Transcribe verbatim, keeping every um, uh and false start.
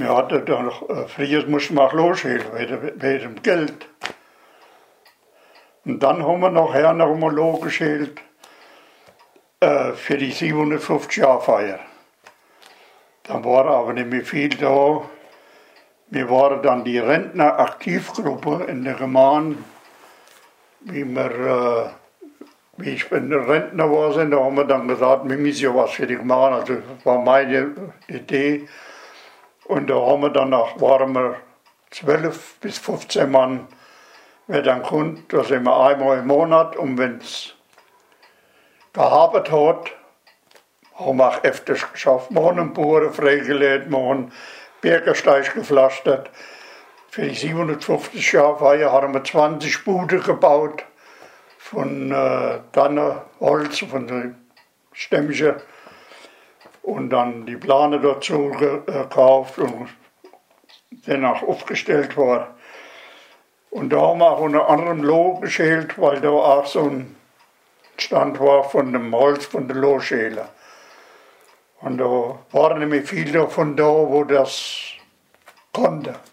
wir hatten dann noch, äh, früher mussten wir auch losschälen, wegen, wegen dem Geld. Und dann haben wir nachher noch einmal losgeschält äh, für die siebenhundertfünfzig-Jahr-Feier. Dann war aber nicht mehr viel da. Wir waren dann die Rentner-Aktivgruppe in der Gemeinde, wie wir, äh, wie ich in der Rentner war, sind, da haben wir dann gesagt, wir müssen ja was für die Gemeinde, also das war meine Idee. Und da haben wir dann auch, waren wir zwölf bis fünfzehn Mann, wer dann kommt, da sind wir einmal im Monat, und wenn es gehabet hat, haben wir auch öfters geschafft. Wir haben einen Bauern freigelegt, wir haben Bürgersteig gepflastert. Für die siebenhundertfünfzig-Jahr-Feier haben wir zwanzig Buden gebaut, von äh, Tannenholz, von den Stämmchen. Und dann die Plane dazu gekauft und danach aufgestellt war. Und da haben wir auch unter anderem Loh geschält, weil da auch so ein Stand war von dem Holz von der Lohschäler. Und da waren nämlich viele von da, wo das konnte.